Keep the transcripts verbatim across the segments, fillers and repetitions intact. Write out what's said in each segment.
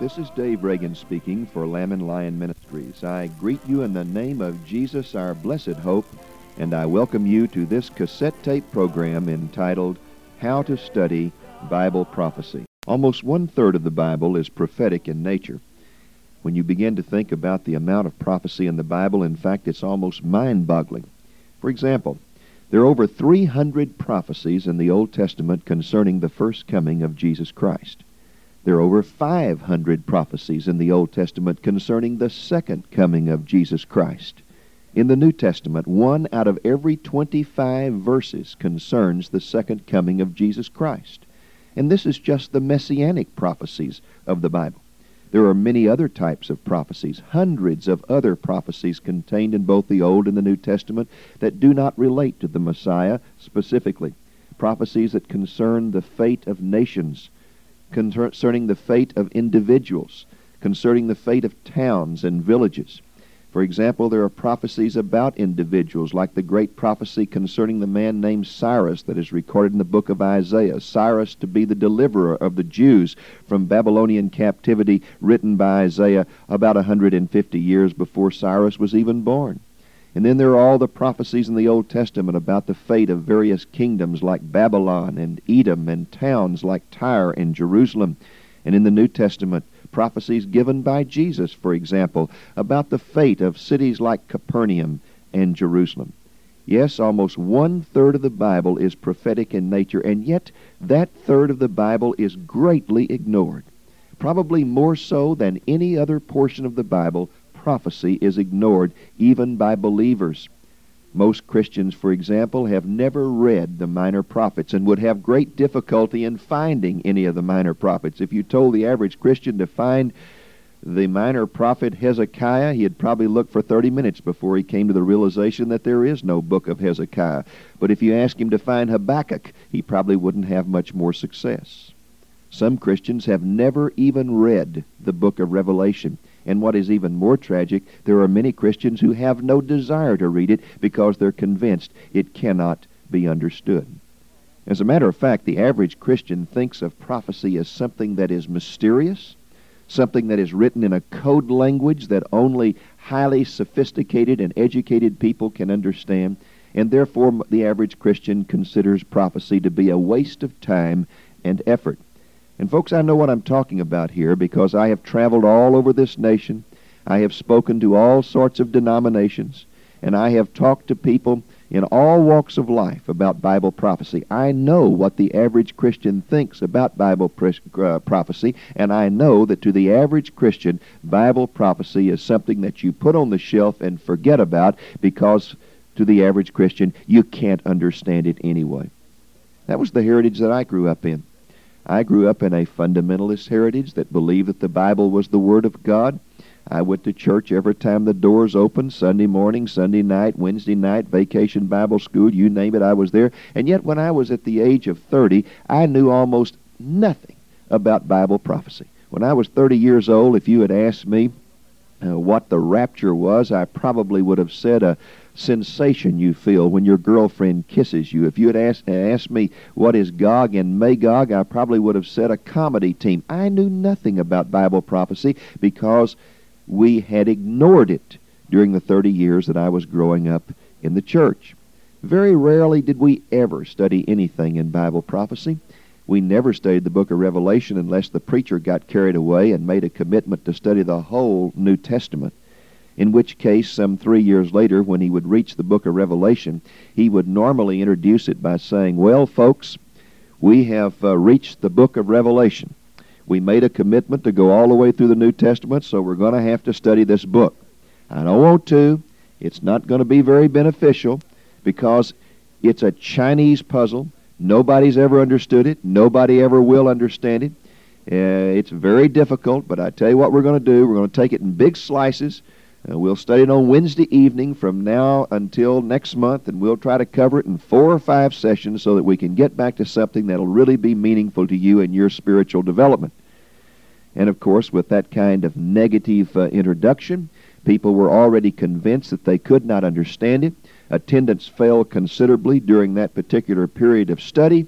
This is Dave Reagan speaking for Lamb and Lion Ministries. I greet you in the name of Jesus, our blessed hope, and I welcome you to this cassette tape program entitled How to Study Bible Prophecy. Almost one-third of the Bible is prophetic in nature. When you begin to think about the amount of prophecy in the Bible, in fact, it's almost mind-boggling. For example, there are over three hundred prophecies in the Old Testament concerning the first coming of Jesus Christ. There are over five hundred prophecies in the Old Testament concerning the second coming of Jesus Christ. In the New Testament, one out of every twenty-five verses concerns the second coming of Jesus Christ. And this is just the messianic prophecies of the Bible. There are many other types of prophecies, hundreds of other prophecies contained in both the Old and the New Testament that do not relate to the Messiah specifically. Prophecies that concern the fate of nations, concerning the fate of individuals, concerning the fate of towns and villages. For example, there are prophecies about individuals, like the great prophecy concerning the man named Cyrus that is recorded in the book of Isaiah. Cyrus to be the deliverer of the Jews from Babylonian captivity, written by Isaiah about one hundred fifty years before Cyrus was even born. And then there are all the prophecies in the Old Testament about the fate of various kingdoms like Babylon and Edom, and towns like Tyre and Jerusalem. And in the New Testament, prophecies given by Jesus, for example, about the fate of cities like Capernaum and Jerusalem. Yes, almost one-third of the Bible is prophetic in nature, and yet that third of the Bible is greatly ignored. Probably more so than any other portion of the Bible, prophecy is ignored even by believers. Most Christians, for example, have never read the minor prophets and would have great difficulty in finding any of the minor prophets. If you told the average Christian to find the minor prophet Hezekiah, he'd probably look for thirty minutes before he came to the realization that there is no book of Hezekiah. But if you ask him to find Habakkuk, he probably wouldn't have much more success. Some Christians have never even read the book of Revelation. And what is even more tragic, there are many Christians who have no desire to read it because they're convinced it cannot be understood. As a matter of fact, the average Christian thinks of prophecy as something that is mysterious, something that is written in a code language that only highly sophisticated and educated people can understand, and therefore the average Christian considers prophecy to be a waste of time and effort. And folks, I know what I'm talking about here because I have traveled all over this nation. I have spoken to all sorts of denominations, and I have talked to people in all walks of life about Bible prophecy. I know what the average Christian thinks about Bible pre- uh, prophecy, and I know that to the average Christian, Bible prophecy is something that you put on the shelf and forget about because to the average Christian, you can't understand it anyway. That was the heritage that I grew up in. I grew up in a fundamentalist heritage that believed that the Bible was the Word of God. I went to church every time the doors opened, Sunday morning, Sunday night, Wednesday night, vacation Bible school, you name it, I was there. And yet when I was at the age of thirty, I knew almost nothing about Bible prophecy. When I was thirty years old, if you had asked me uh, what the rapture was, I probably would have said a sensation you feel when your girlfriend kisses you. If you had asked, asked me what is Gog and Magog, I probably would have said a comedy team. I knew nothing about Bible prophecy because we had ignored it during the thirty years that I was growing up in the church. Very rarely did we ever study anything in Bible prophecy. We never studied the book of Revelation unless the preacher got carried away and made a commitment to study the whole New Testament. In which case, some three years later, when he would reach the book of Revelation, he would normally introduce it by saying, well, folks, we have uh, reached the book of Revelation. We made a commitment to go all the way through the New Testament, so we're going to have to study this book. I don't want to. It's not going to be very beneficial because it's a Chinese puzzle. Nobody's ever understood it. Nobody ever will understand it. Uh, it's very difficult, but I tell you what we're going to do. We're going to take it in big slices. Uh, we'll study it on Wednesday evening from now until next month, and we'll try to cover it in four or five sessions so that we can get back to something that'll really be meaningful to you in your spiritual development. And, of course, with that kind of negative uh, introduction, people were already convinced that they could not understand it. Attendance fell considerably during that particular period of study,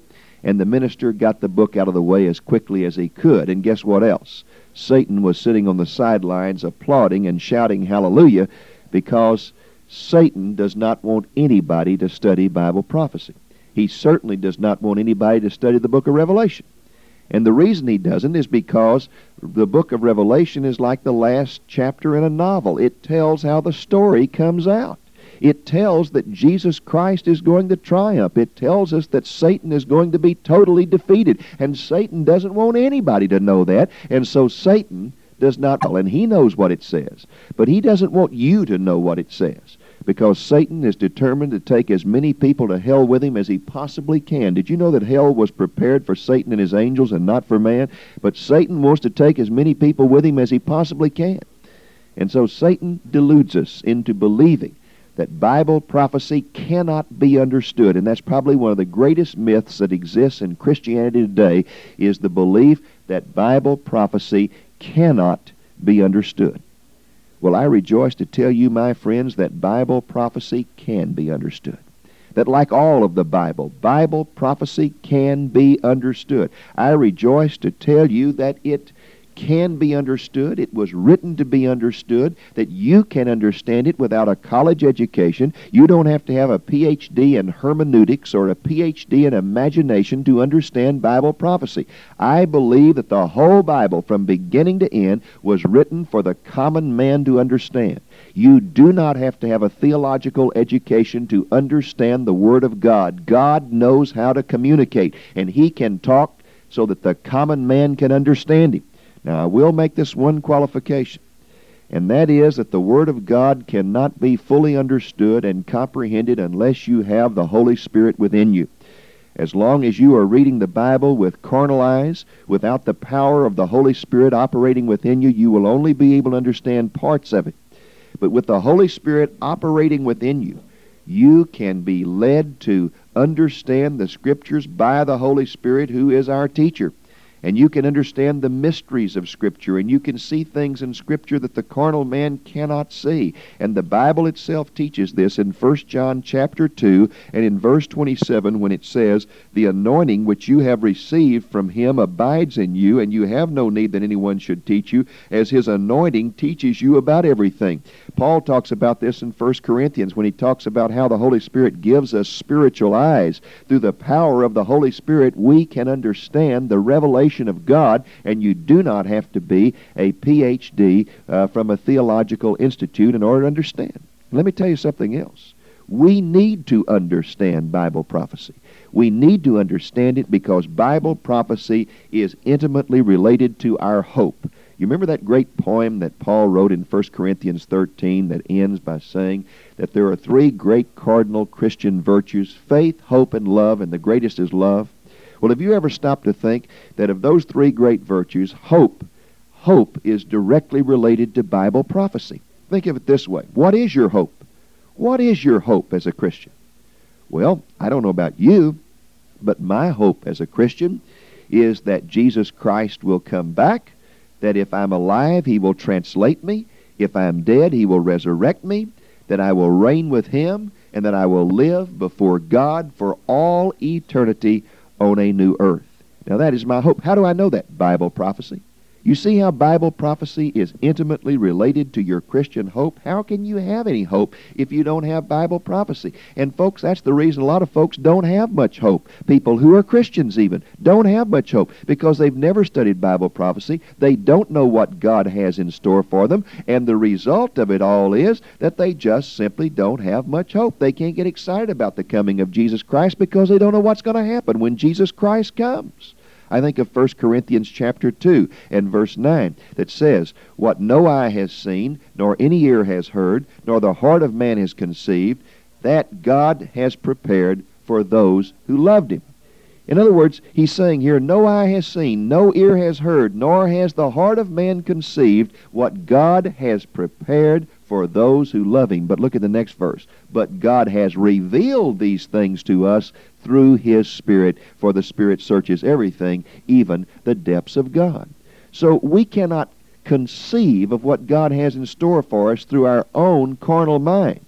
and the minister got the book out of the way as quickly as he could. And guess what else? Satan was sitting on the sidelines applauding and shouting hallelujah, because Satan does not want anybody to study Bible prophecy. He certainly does not want anybody to study the book of Revelation. And the reason he doesn't is because the book of Revelation is like the last chapter in a novel. It tells how the story comes out. It tells that Jesus Christ is going to triumph. It tells us that Satan is going to be totally defeated. And Satan doesn't want anybody to know that. And so Satan does not, and he knows what it says. But he doesn't want you to know what it says, because Satan is determined to take as many people to hell with him as he possibly can. Did you know that hell was prepared for Satan and his angels and not for man? But Satan wants to take as many people with him as he possibly can. And so Satan deludes us into believing that Bible prophecy cannot be understood. And that's probably one of the greatest myths that exists in Christianity today, is the belief that Bible prophecy cannot be understood. Well, I rejoice to tell you, my friends, that Bible prophecy can be understood. That like all of the Bible, Bible prophecy can be understood. I rejoice to tell you that it can be understood. It was written to be understood, that you can understand it without a college education. You don't have to have a P H D in hermeneutics or a P H D in imagination to understand Bible prophecy. I believe that the whole Bible, from beginning to end, was written for the common man to understand. You do not have to have a theological education to understand the Word of God. God knows how to communicate, and He can talk so that the common man can understand Him. Now, I will make this one qualification, and that is that the Word of God cannot be fully understood and comprehended unless you have the Holy Spirit within you. As long as you are reading the Bible with carnal eyes, without the power of the Holy Spirit operating within you, you will only be able to understand parts of it. But with the Holy Spirit operating within you, you can be led to understand the Scriptures by the Holy Spirit, who is our teacher. And you can understand the mysteries of Scripture, and you can see things in Scripture that the carnal man cannot see. And the Bible itself teaches this in First John chapter two and in verse twenty-seven, when it says, "The anointing which you have received from Him abides in you, and you have no need that anyone should teach you, as His anointing teaches you about everything." Paul talks about this in First Corinthians when he talks about how the Holy Spirit gives us spiritual eyes. Through the power of the Holy Spirit, we can understand the revelation of God, and you do not have to be a P H D uh, from a theological institute in order to understand. Let me tell you something else. We need to understand Bible prophecy. We need to understand it because Bible prophecy is intimately related to our hope. You remember that great poem that Paul wrote in First Corinthians thirteen that ends by saying that there are three great cardinal Christian virtues: faith, hope, and love, and the greatest is love? Well, have you ever stopped to think that of those three great virtues, hope, hope is directly related to Bible prophecy? Think of it this way. What is your hope? What is your hope as a Christian? Well, I don't know about you, but my hope as a Christian is that Jesus Christ will come back, that if I'm alive, He will translate me, if I'm dead, He will resurrect me, that I will reign with Him, and that I will live before God for all eternity on a new earth. Now that is my hope. How do I know that? Bible prophecy. You see how Bible prophecy is intimately related to your Christian hope? How can you have any hope if you don't have Bible prophecy? And folks, that's the reason a lot of folks don't have much hope. People who are Christians even don't have much hope because they've never studied Bible prophecy. They don't know what God has in store for them. And the result of it all is that they just simply don't have much hope. They can't get excited about the coming of Jesus Christ because they don't know what's going to happen when Jesus Christ comes. I think of First Corinthians chapter two and verse nine that says, "What no eye has seen, nor any ear has heard, nor the heart of man has conceived, that God has prepared for those who loved Him." In other words, he's saying here, no eye has seen, no ear has heard, nor has the heart of man conceived what God has prepared for those who love Him. But look at the next verse. "But God has revealed these things to us through His Spirit, for the Spirit searches everything, even the depths of God." So we cannot conceive of what God has in store for us through our own carnal minds.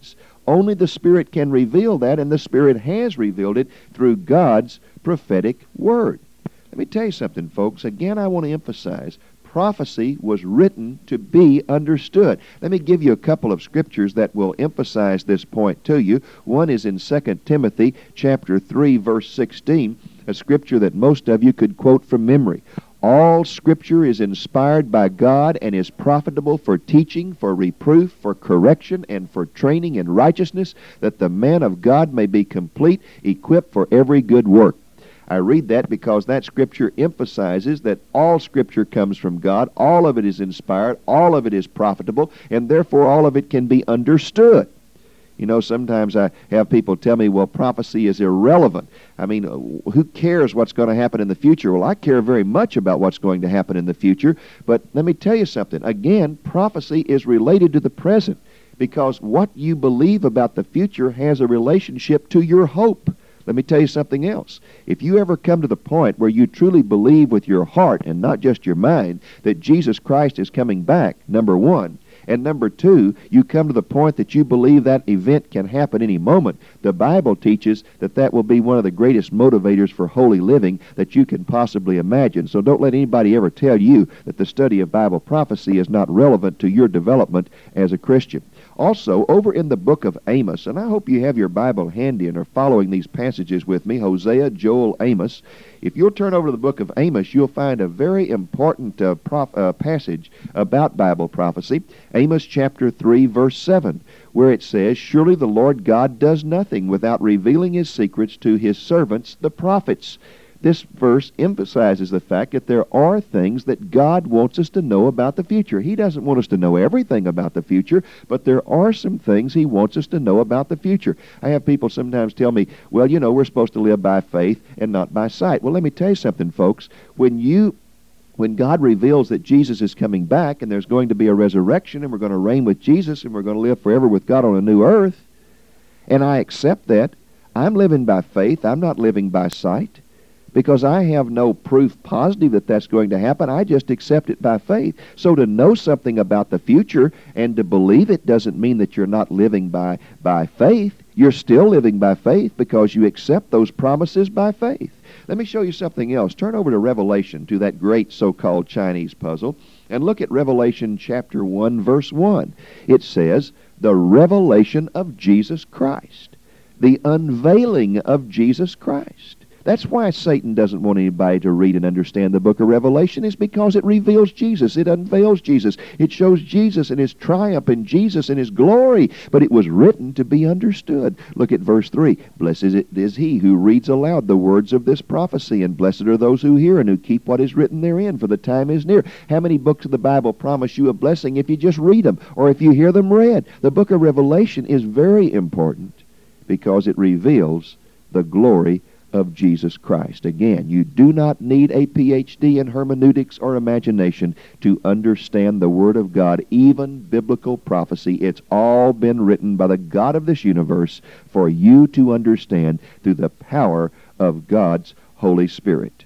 Only the Spirit can reveal that, and the Spirit has revealed it through God's prophetic word. Let me tell you something, folks. Again, I want to emphasize, prophecy was written to be understood. Let me give you a couple of scriptures that will emphasize this point to you. One is in Second Timothy chapter three, verse sixteen, a scripture that most of you could quote from memory. All Scripture is inspired by God and is profitable for teaching, for reproof, for correction, and for training in righteousness, that the man of God may be complete, equipped for every good work. I read that because that Scripture emphasizes that all Scripture comes from God, all of it is inspired, all of it is profitable, and therefore all of it can be understood. You know, sometimes I have people tell me, well, prophecy is irrelevant. I mean, who cares what's going to happen in the future? Well, I care very much about what's going to happen in the future, but let me tell you something. Again, prophecy is related to the present, because what you believe about the future has a relationship to your hope. Let me tell you something else. If you ever come to the point where you truly believe with your heart and not just your mind that Jesus Christ is coming back, number one, and number two, you come to the point that you believe that event can happen any moment, the Bible teaches that that will be one of the greatest motivators for holy living that you can possibly imagine. So don't let anybody ever tell you that the study of Bible prophecy is not relevant to your development as a Christian. Also, over in the book of Amos, and I hope you have your Bible handy and are following these passages with me, Hosea, Joel, Amos. If you'll turn over to the book of Amos, you'll find a very important uh, prof, uh, passage about Bible prophecy. Amos chapter three, verse seven, where it says, "Surely the Lord God does nothing without revealing his secrets to his servants, the prophets." This verse emphasizes the fact that there are things that God wants us to know about the future. He doesn't want us to know everything about the future, but there are some things he wants us to know about the future. I have people sometimes tell me, well, you know, we're supposed to live by faith and not by sight. Well, let me tell you something, folks. When you When God reveals that Jesus is coming back and there's going to be a resurrection and we're going to reign with Jesus and we're going to live forever with God on a new earth, and I accept that, I'm living by faith, I'm not living by sight. Because I have no proof positive that that's going to happen. I just accept it by faith. So to know something about the future and to believe it doesn't mean that you're not living by, by faith. You're still living by faith because you accept those promises by faith. Let me show you something else. Turn over to Revelation, to that great so-called Chinese puzzle, and look at Revelation chapter one, verse one. It says, the revelation of Jesus Christ. The unveiling of Jesus Christ. That's why Satan doesn't want anybody to read and understand the book of Revelation, is because it reveals Jesus. It unveils Jesus. It shows Jesus and his triumph and Jesus and his glory. But it was written to be understood. Look at verse three. Blessed is he who reads aloud the words of this prophecy, and blessed are those who hear and who keep what is written therein, for the time is near. How many books of the Bible promise you a blessing if you just read them or if you hear them read? The book of Revelation is very important because it reveals the glory of Jesus Christ. Again, you do not need a P H D in hermeneutics or imagination to understand the Word of God, even biblical prophecy. It's all been written by the God of this universe for you to understand through the power of God's Holy Spirit.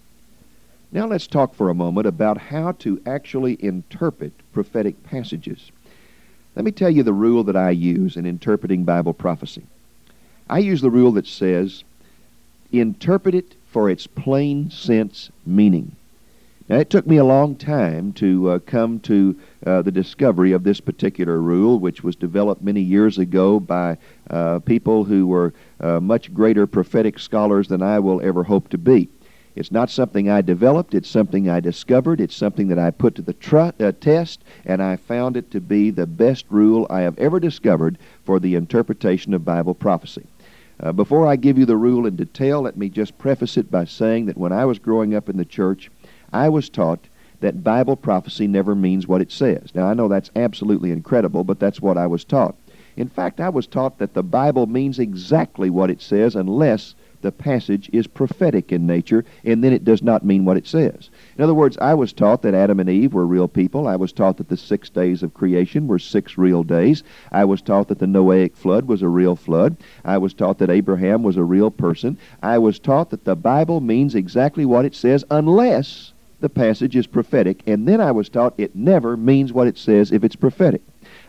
Now let's talk for a moment about how to actually interpret prophetic passages. Let me tell you the rule that I use in interpreting Bible prophecy. I use the rule that says, interpret it for its plain sense meaning. Now, it took me a long time to uh, come to uh, the discovery of this particular rule, which was developed many years ago by uh, people who were uh, much greater prophetic scholars than I will ever hope to be. It's not something I developed. It's something I discovered. It's something that I put to the tr- uh, test, and I found it to be the best rule I have ever discovered for the interpretation of Bible prophecy. Uh, before I give you the rule in detail, let me just preface it by saying that when I was growing up in the church, I was taught that Bible prophecy never means what it says. Now, I know that's absolutely incredible, but that's what I was taught. In fact, I was taught that the Bible means exactly what it says unless the passage is prophetic in nature, and then it does not mean what it says. In other words, I was taught that Adam and Eve were real people. I was taught that the six days of creation were six real days. I was taught that the Noahic flood was a real flood. I was taught that Abraham was a real person. I was taught that the Bible means exactly what it says unless the passage is prophetic, and then I was taught it never means what it says if it's prophetic.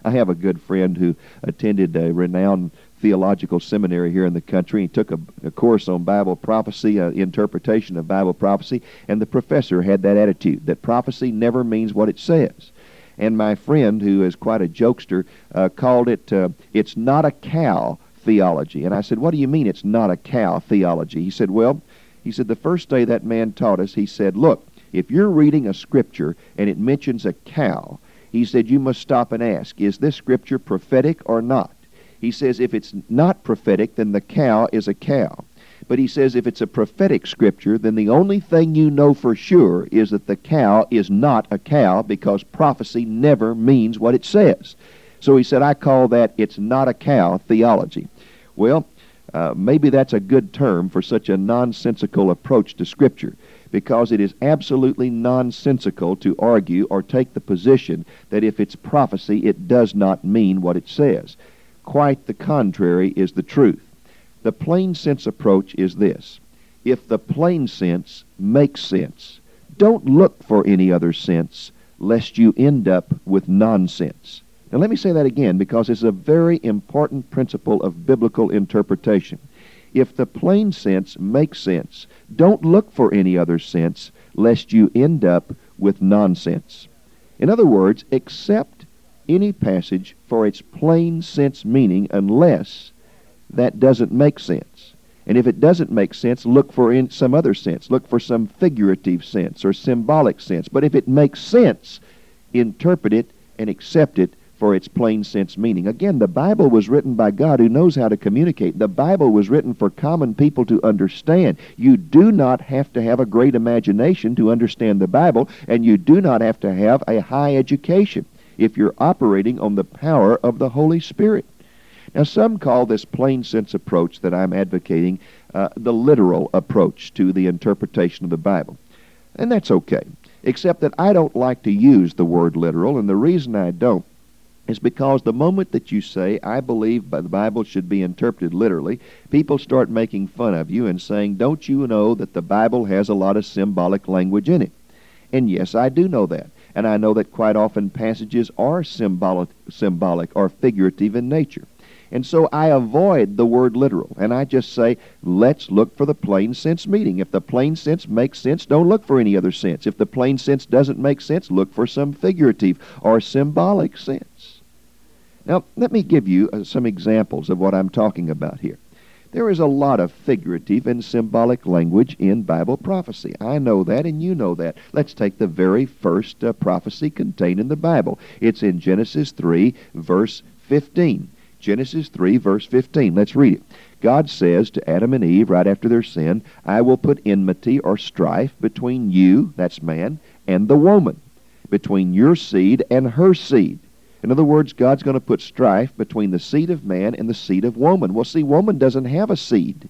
I have a good friend who attended a renowned theological seminary here in the country. He took a, a course on Bible prophecy, uh, interpretation of Bible prophecy, and the professor had that attitude, that prophecy never means what it says. And my friend, who is quite a jokester, uh, called it, uh, it's not a cow theology. And I said, what do you mean it's not a cow theology? He said, well, he said, the first day that man taught us, he said, look, if you're reading a scripture and it mentions a cow, he said, you must stop and ask, is this scripture prophetic or not? He says, if it's not prophetic, then the cow is a cow. But he says, if it's a prophetic scripture, then the only thing you know for sure is that the cow is not a cow, because prophecy never means what it says. So he said, I call that it's not a cow theology. Well, uh, maybe that's a good term for such a nonsensical approach to Scripture, because it is absolutely nonsensical to argue or take the position that if it's prophecy, it does not mean what it says. Quite the contrary is the truth. The plain sense approach is this: if the plain sense makes sense, don't look for any other sense, lest you end up with nonsense. Now let me say that again, because it's a very important principle of biblical interpretation. If the plain sense makes sense, don't look for any other sense, lest you end up with nonsense. In other words, accept any passage for its plain sense meaning, unless that doesn't make sense. And if it doesn't make sense, look for in some other sense. Look for some figurative sense or symbolic sense. But if it makes sense, interpret it and accept it for its plain sense meaning. Again, the Bible was written by God, who knows how to communicate. The Bible was written for common people to understand. You do not have to have a great imagination to understand the Bible, and you do not have to have a high education if you're operating on the power of the Holy Spirit. Now, some call this plain sense approach that I'm advocating uh, the literal approach to the interpretation of the Bible. And that's okay, except that I don't like to use the word literal, and the reason I don't is because the moment that you say, I believe the Bible should be interpreted literally, people start making fun of you and saying, don't you know that the Bible has a lot of symbolic language in it? And yes, I do know that. And I know that quite often passages are symbolic, symbolic or figurative in nature. And so I avoid the word literal, and I just say, let's look for the plain sense meaning. If the plain sense makes sense, don't look for any other sense. If the plain sense doesn't make sense, look for some figurative or symbolic sense. Now, let me give you uh, some examples of what I'm talking about here. There is a lot of figurative and symbolic language in Bible prophecy. I know that, and you know that. Let's take the very first uh, prophecy contained in the Bible. It's in Genesis three, verse fifteen. Genesis three, verse fifteen. Let's read it. God says to Adam and Eve right after their sin, I will put enmity or strife between you, that's man, and the woman, between your seed and her seed. In other words, God's going to put strife between the seed of man and the seed of woman. Well, see, woman doesn't have a seed.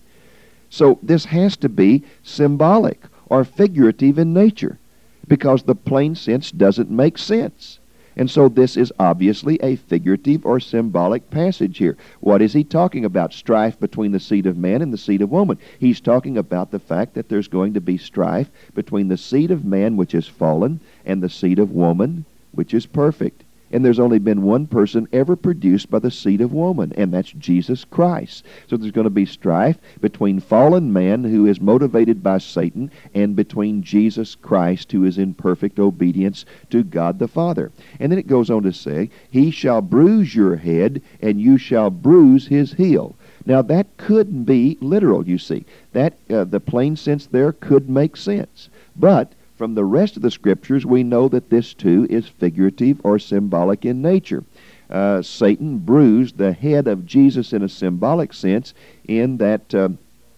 So this has to be symbolic or figurative in nature, because the plain sense doesn't make sense. And so this is obviously a figurative or symbolic passage here. What is he talking about? Strife between the seed of man and the seed of woman. He's talking about the fact that there's going to be strife between the seed of man, which is fallen, and the seed of woman, which is perfect. And there's only been one person ever produced by the seed of woman, and that's Jesus Christ. So there's going to be strife between fallen man, who is motivated by Satan, and between Jesus Christ, who is in perfect obedience to God the Father. And then it goes on to say, he shall bruise your head, and you shall bruise his heel. Now that could be literal, you see. That uh, the plain sense there could make sense. But from the rest of the Scriptures, we know that this too is figurative or symbolic in nature. Uh, Satan bruised the head of Jesus in a symbolic sense, in that, uh,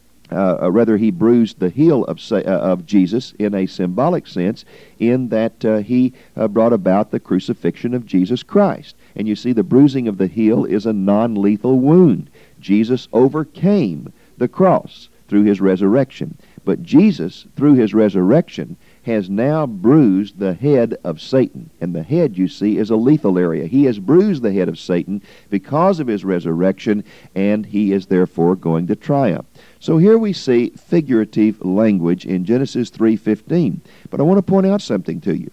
uh, rather he bruised the heel of, uh, of Jesus in a symbolic sense, in that uh, he uh, brought about the crucifixion of Jesus Christ. And you see, the bruising of the heel is a non-lethal wound. Jesus overcame the cross through his resurrection. But Jesus, through his resurrection, has now bruised the head of Satan. And the head, you see, is a lethal area. He has bruised the head of Satan because of his resurrection, and he is therefore going to triumph. So here we see figurative language in Genesis three fifteen. But I want to point out something to you.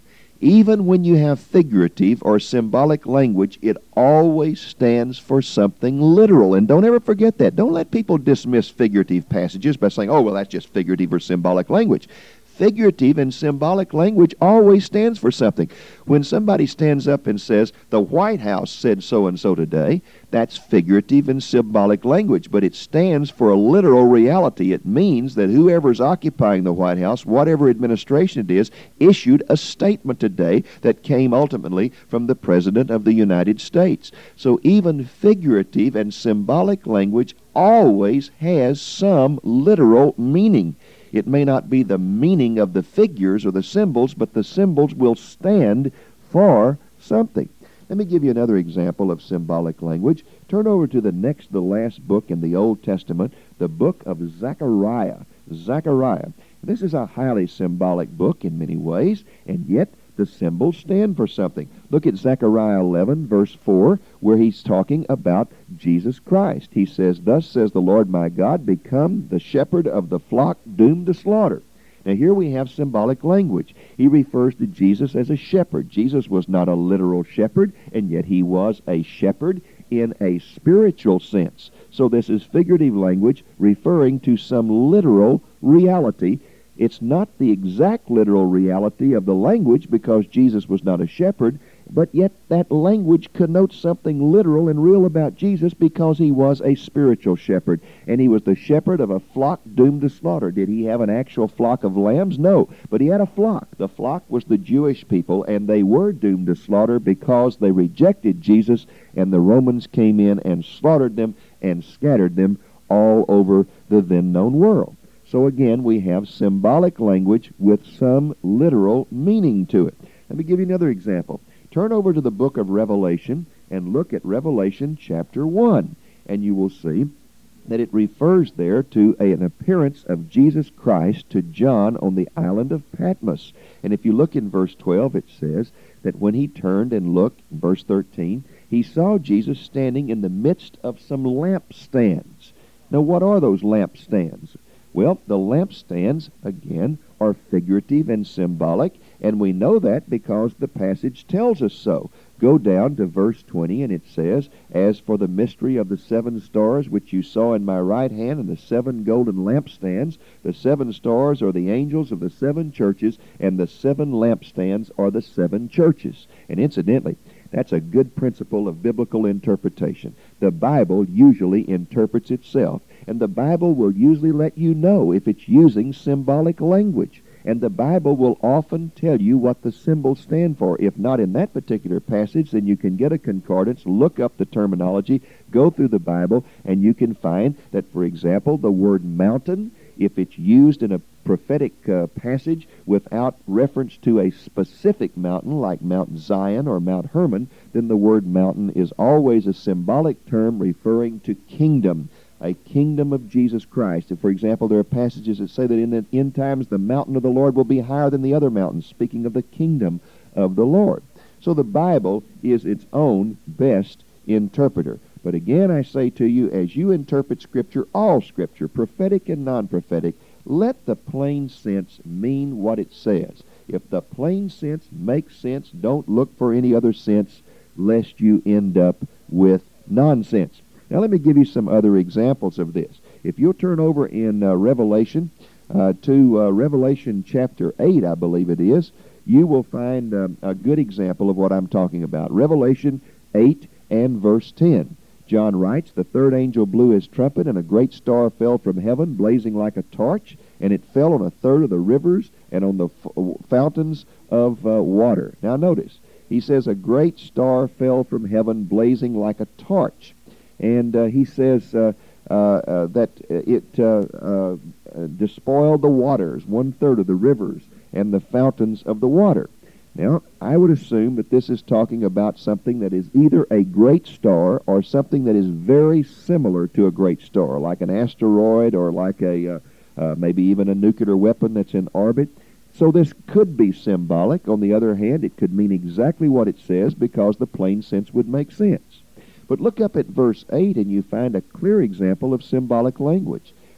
Even when you have figurative or symbolic language, it always stands for something literal. And don't ever forget that. Don't let people dismiss figurative passages by saying, oh, well, that's just figurative or symbolic language. Figurative and symbolic language always stands for something. When somebody stands up and says, the White House said so-and-so today, that's figurative and symbolic language, but it stands for a literal reality. It means that whoever's occupying the White House, whatever administration it is, issued a statement today that came ultimately from the President of the United States. So even figurative and symbolic language always has some literal meaning. It may not be the meaning of the figures or the symbols, but the symbols will stand for something. Let me give you another example of symbolic language. Turn over to the next, the last book in the Old Testament, the book of Zechariah. Zechariah. This is a highly symbolic book in many ways, and yet the symbols stand for something. Look at Zechariah eleven, verse four, where he's talking about Jesus Christ. He says, thus says the Lord my God, become the shepherd of the flock doomed to slaughter. Now here we have symbolic language. He refers to Jesus as a shepherd. Jesus was not a literal shepherd, and yet he was a shepherd in a spiritual sense. So this is figurative language referring to some literal reality. It's not the exact literal reality of the language because Jesus was not a shepherd, but yet that language connotes something literal and real about Jesus because he was a spiritual shepherd, and he was the shepherd of a flock doomed to slaughter. Did he have an actual flock of lambs? No, but he had a flock. The flock was the Jewish people, and they were doomed to slaughter because they rejected Jesus, and the Romans came in and slaughtered them and scattered them all over the then known world. So again, we have symbolic language with some literal meaning to it. Let me give you another example. Turn over to the book of Revelation and look at Revelation chapter one, and you will see that it refers there to a, an appearance of Jesus Christ to John on the island of Patmos. And if you look in verse twelve, it says that when he turned and looked, in verse thirteen, he saw Jesus standing in the midst of some lampstands. Now, what are those lampstands? Well, the lampstands, again, are figurative and symbolic, and we know that because the passage tells us so. Go down to verse twenty, and it says, as for the mystery of the seven stars which you saw in my right hand and the seven golden lampstands, the seven stars are the angels of the seven churches, and the seven lampstands are the seven churches. And incidentally, that's a good principle of biblical interpretation. The Bible usually interprets itself, and the Bible will usually let you know if it's using symbolic language. And the Bible will often tell you what the symbols stand for. If not in that particular passage, then you can get a concordance, look up the terminology, go through the Bible, and you can find that, for example, the word mountain, if it's used in a prophetic uh, passage without reference to a specific mountain like Mount Zion or Mount Hermon, then the word mountain is always a symbolic term referring to kingdom, a kingdom of Jesus Christ. And for example, there are passages that say that in the end times the mountain of the Lord will be higher than the other mountains, speaking of the kingdom of the Lord. So the Bible is its own best interpreter. But again, I say to you, as you interpret Scripture, all Scripture, prophetic and non-prophetic, let the plain sense mean what it says. If the plain sense makes sense, don't look for any other sense, lest you end up with nonsense. Now let me give you some other examples of this. If you'll turn over in uh, Revelation uh, to uh, Revelation chapter eight, I believe it is, you will find um, a good example of what I'm talking about. Revelation eight and verse ten. John writes, the third angel blew his trumpet, and a great star fell from heaven, blazing like a torch, and it fell on a third of the rivers and on the f- fountains of uh, water. Now notice, he says a great star fell from heaven, blazing like a torch. And uh, he says uh, uh, uh, that it uh, uh, despoiled the waters, one-third of the rivers, and the fountains of the water. Now, I would assume that this is talking about something that is either a great star or something that is very similar to a great star, like an asteroid or like a uh, uh, maybe even a nuclear weapon that's in orbit. So this could be symbolic. On the other hand, it could mean exactly what it says because the plain sense would make sense. But look up at verse eight and you find a clear example of symbolic language.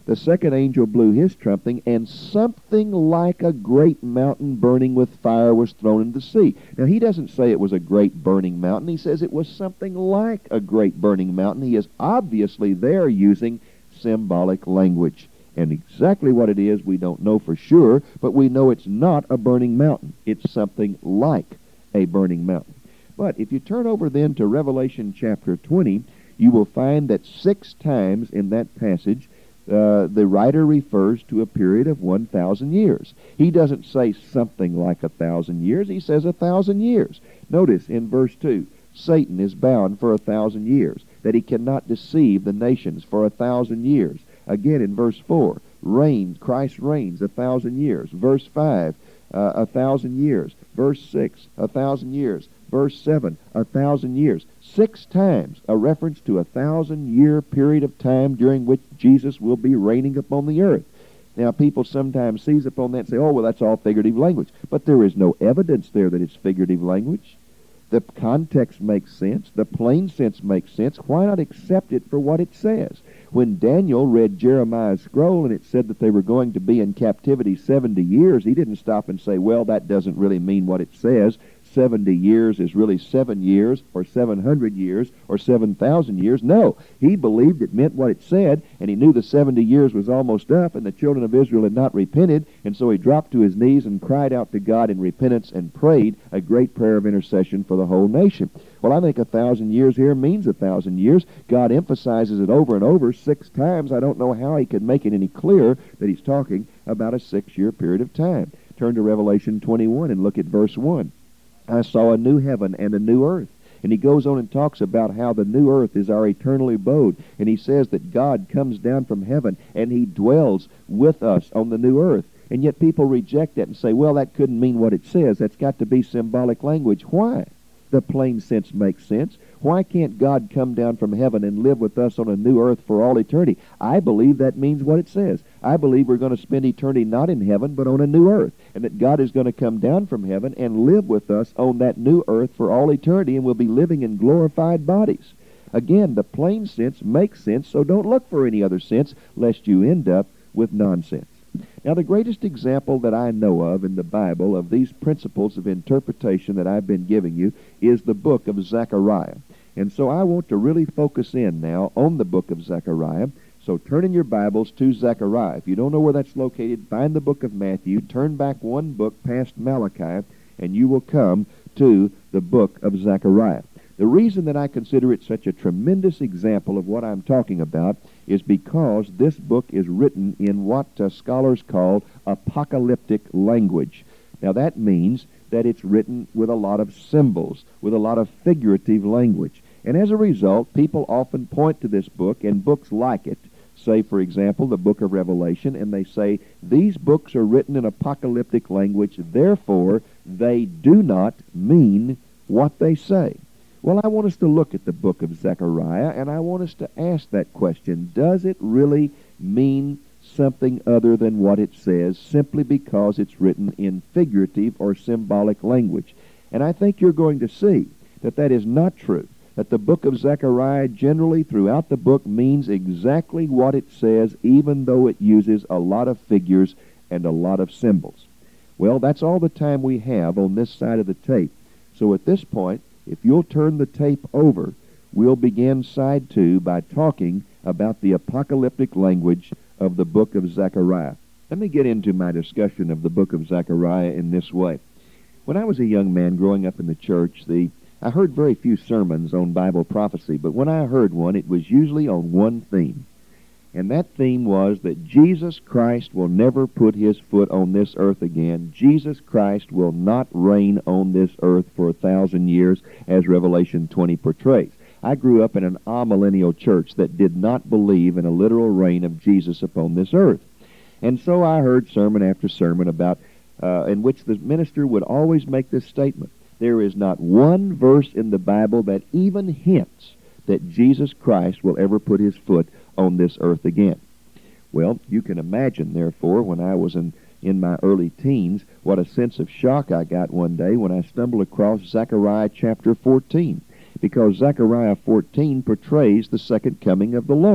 The second angel blew his trumpet, and something like a great mountain burning with fire was thrown into the sea. Now, he doesn't say it was a great burning mountain. He says it was something like a great burning mountain. He is obviously there using symbolic language. And exactly what it is, we don't know for sure, but we know it's not a burning mountain. It's something like a burning mountain. But if you turn over then to Revelation chapter twenty, you will find that six times in that passage, uh, the writer refers to a period of one thousand years. He doesn't say something like a thousand years. He says a thousand years. Notice in verse two, Satan is bound for a thousand years, that he cannot deceive the nations for a thousand years. Again in verse four, reigns, Christ reigns a thousand years. Verse five, uh, a thousand years. Verse six, a thousand years. Verse seven, a thousand years. Six times a reference to a thousand-year period of time during which Jesus will be reigning upon the earth. Now, people sometimes seize upon that and say, oh, well, that's all figurative language. But there is no evidence there that it's figurative language. The context makes sense. The plain sense makes sense. Why not accept it for what it says? When Daniel read Jeremiah's scroll and it said that they were going to be in captivity seventy years, he didn't stop and say, well, that doesn't really mean what it says. seventy years is really seven years or seven hundred years or seven thousand years. No, he believed it meant what it said, and he knew the seventy years was almost up and the children of Israel had not repented, and so he dropped to his knees and cried out to God in repentance and prayed a great prayer of intercession for the whole nation. Well, I think a thousand years here means a thousand years. God emphasizes it over and over six times. I don't know how he could make it any clearer that he's talking about a six-year period of time. Turn to Revelation twenty-one and look at verse one. I saw a new heaven and a new earth. And he goes on and talks about how the new earth is our eternal abode. And he says that God comes down from heaven and he dwells with us on the new earth. And yet people reject that and say, well, that couldn't mean what it says. That's got to be symbolic language. Why? The plain sense makes sense. Why can't God come down from heaven and live with us on a new earth for all eternity? I believe that means what it says. I believe we're going to spend eternity not in heaven, but on a new earth, and that God is going to come down from heaven and live with us on that new earth for all eternity, and we'll be living in glorified bodies. Again, the plain sense makes sense, so don't look for any other sense, lest you end up with nonsense. Now, the greatest example that I know of in the Bible of these principles of interpretation that I've been giving you is the book of Zechariah. And so I want to really focus in now on the book of Zechariah. So turn in your Bibles to Zechariah. If you don't know where that's located, find the book of Matthew, turn back one book past Malachi, and you will come to the book of Zechariah. The reason that I consider it such a tremendous example of what I'm talking about is because this book is written in what uh, scholars call apocalyptic language. Now that means that it's written with a lot of symbols, with a lot of figurative language. And as a result, people often point to this book and books like it, say, for example, the book of Revelation, and they say, these books are written in apocalyptic language, therefore they do not mean what they say. Well, I want us to look at the book of Zechariah, and I want us to ask that question, does it really mean something other than what it says, simply because it's written in figurative or symbolic language? And I think you're going to see that that is not true, that the book of Zechariah generally throughout the book means exactly what it says, even though it uses a lot of figures and a lot of symbols. Well, that's all the time we have on this side of the tape. So at this point, if you'll turn the tape over, we'll begin side two by talking about the apocalyptic language of the book of Zechariah. Let me get into my discussion of the book of Zechariah in this way. When I was a young man growing up in the church, the I heard very few sermons on Bible prophecy, but when I heard one, it was usually on one theme. And that theme was that Jesus Christ will never put his foot on this earth again. Jesus Christ will not reign on this earth for a thousand years, as Revelation twenty portrays. I grew up in an amillennial church that did not believe in a literal reign of Jesus upon this earth. And so I heard sermon after sermon about, uh, in which the minister would always make this statement. There is not one verse in the Bible that even hints that Jesus Christ will ever put his foot on this earth again. Well, you can imagine, therefore, when I was in, in my early teens, what a sense of shock I got one day when I stumbled across Zechariah chapter fourteen, because Zechariah fourteen portrays the second coming of the Lord.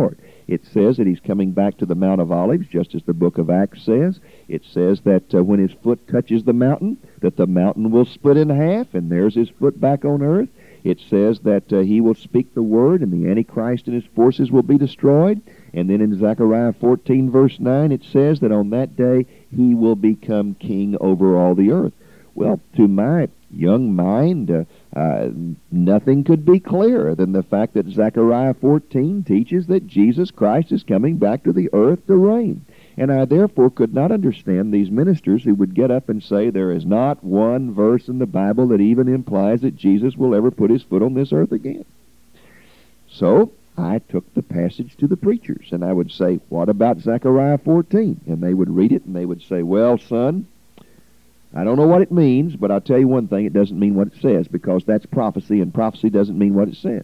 It says that he's coming back to the Mount of Olives, just as the book of Acts says. It says that uh, when his foot touches the mountain, that the mountain will split in half, and there's his foot back on earth. It says that uh, he will speak the word, and the Antichrist and his forces will be destroyed. And then in Zechariah fourteen, verse nine, it says that on that day he will become king over all the earth. Well, to my young mind, uh, uh, nothing could be clearer than the fact that Zechariah fourteen teaches that Jesus Christ is coming back to the earth to reign. And I therefore could not understand these ministers who would get up and say there is not one verse in the Bible that even implies that Jesus will ever put his foot on this earth again. So I took the passage to the preachers, and I would say, what about Zechariah fourteen? And they would read it, and they would say, well, son, I don't know what it means, but I'll tell you one thing, it doesn't mean what it says, because that's prophecy, and prophecy doesn't mean what it says.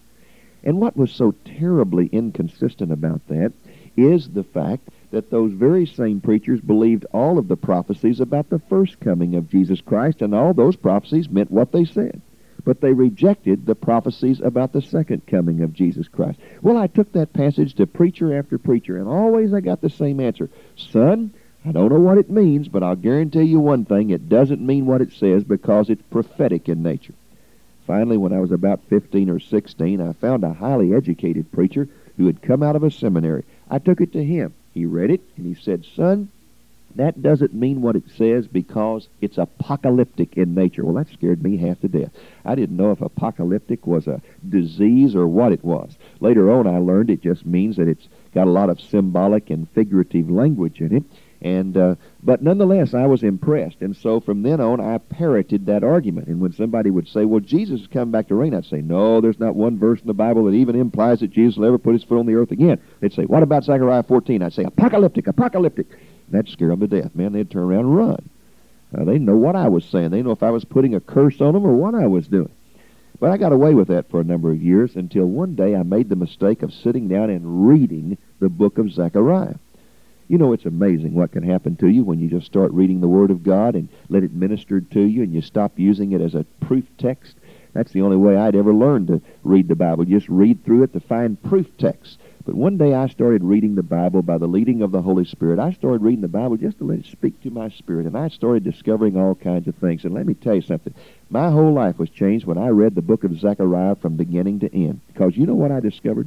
And what was so terribly inconsistent about that is the fact that those very same preachers believed all of the prophecies about the first coming of Jesus Christ, and all those prophecies meant what they said. But they rejected the prophecies about the second coming of Jesus Christ. Well, I took that passage to preacher after preacher, and always I got the same answer. Son, I don't know what it means, but I'll guarantee you one thing, it doesn't mean what it says because it's prophetic in nature. Finally, when I was about fifteen or sixteen, I found a highly educated preacher who had come out of a seminary. I took it to him. He read it, and he said, son, that doesn't mean what it says because it's apocalyptic in nature. Well, that scared me half to death. I didn't know if apocalyptic was a disease or what it was. Later on, I learned it just means that it's got a lot of symbolic and figurative language in it. And uh, but nonetheless, I was impressed. And so from then on, I parroted that argument. And when somebody would say, well, Jesus is coming back to reign, I'd say, no, there's not one verse in the Bible that even implies that Jesus will ever put his foot on the earth again. They'd say, what about Zechariah fourteen? I'd say, apocalyptic, apocalyptic. That'd scare them to death. Man, they'd turn around and run. Uh, they know what I was saying. They know if I was putting a curse on them or what I was doing. But I got away with that for a number of years until one day I made the mistake of sitting down and reading the book of Zechariah. You know, it's amazing what can happen to you when you just start reading the Word of God and let it minister to you and you stop using it as a proof text. That's the only way I'd ever learned to read the Bible, just read through it to find proof texts. But one day I started reading the Bible by the leading of the Holy Spirit. I started reading the Bible just to let it speak to my spirit, and I started discovering all kinds of things. And let me tell you something. My whole life was changed when I read the book of Zechariah from beginning to end. Because you know what I discovered?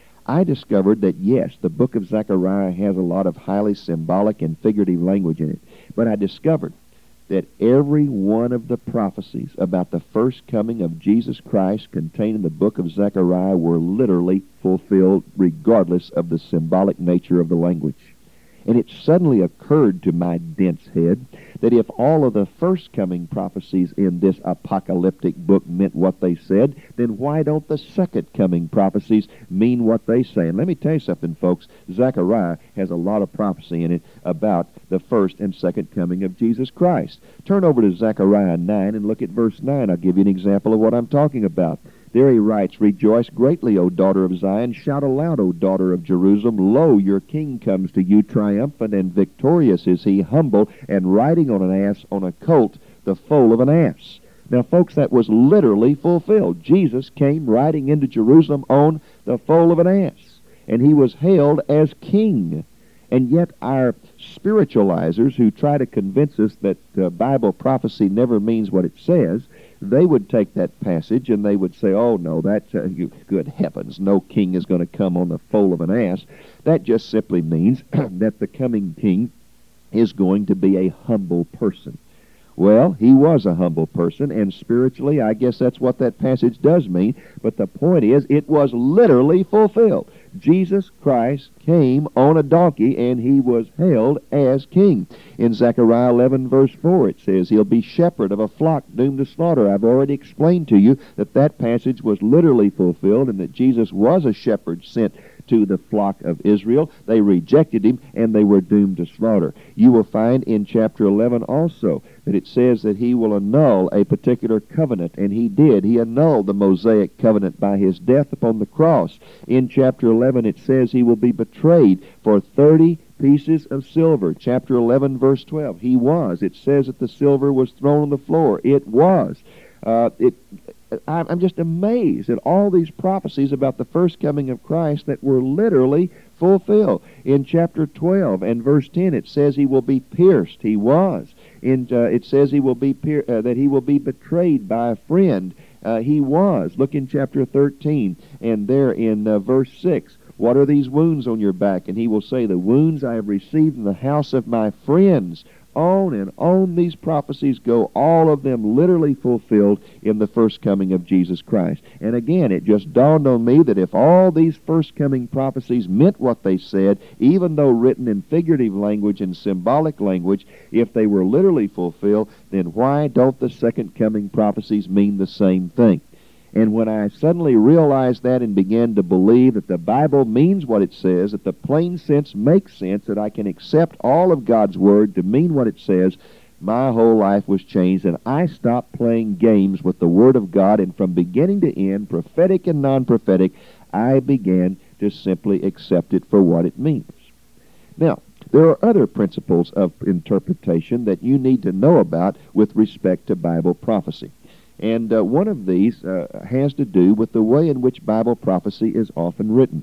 I discovered that, yes, the book of Zechariah has a lot of highly symbolic and figurative language in it. But I discovered that every one of the prophecies about the first coming of Jesus Christ contained in the book of Zechariah were literally fulfilled regardless of the symbolic nature of the language. And it suddenly occurred to my dense head that if all of the first coming prophecies in this apocalyptic book meant what they said, then why don't the second coming prophecies mean what they say? And let me tell you something, folks. Zechariah has a lot of prophecy in it about the first and second coming of Jesus Christ. Turn over to Zechariah nine and look at verse nine. I'll give you an example of what I'm talking about. There he writes, rejoice greatly, O daughter of Zion. Shout aloud, O daughter of Jerusalem. Lo, your king comes to you triumphant and victorious is he, humble and riding on an ass, on a colt, the foal of an ass. Now, folks, that was literally fulfilled. Jesus came riding into Jerusalem on the foal of an ass, and he was hailed as king. And yet our spiritualizers who try to convince us that uh, Bible prophecy never means what it says, they would take that passage and they would say, oh, no, that's, uh, good heavens, no king is going to come on the foal of an ass. That just simply means that the coming king is going to be a humble person. Well, he was a humble person, and spiritually, I guess that's what that passage does mean. But the point is, it was literally fulfilled. Jesus Christ came on a donkey, and he was hailed as king. In Zechariah eleven, verse four, it says, he'll be shepherd of a flock doomed to slaughter. I've already explained to you that that passage was literally fulfilled, and that Jesus was a shepherd sent to the flock of Israel. They rejected him, and they were doomed to slaughter. You will find in chapter eleven also that it says that he will annul a particular covenant, and he did. He annulled the Mosaic covenant by his death upon the cross. In chapter eleven it says he will be betrayed for thirty pieces of silver. Chapter eleven, verse twelve, he was. It says that the silver was thrown on the floor. It was. Uh, it I'm just amazed at all these prophecies about the first coming of Christ that were literally fulfill. In chapter twelve and verse ten, it says he will be pierced. He was. In uh, it says he will be pier- uh, that he will be betrayed by a friend. Uh, he was. Look in chapter thirteen, and there in uh, verse six. What are these wounds on your back? And he will say, the wounds I have received in the house of my friends. On and on these prophecies go, all of them literally fulfilled in the first coming of Jesus Christ. And again, it just dawned on me that if all these first coming prophecies meant what they said, even though written in figurative language and symbolic language, if they were literally fulfilled, then why don't the second coming prophecies mean the same thing? And when I suddenly realized that and began to believe that the Bible means what it says, that the plain sense makes sense, that I can accept all of God's Word to mean what it says, my whole life was changed, and I stopped playing games with the Word of God, and from beginning to end, prophetic and non-prophetic, I began to simply accept it for what it means. Now, there are other principles of interpretation that you need to know about with respect to Bible prophecy. And uh, one of these uh, has to do with the way in which Bible prophecy is often written.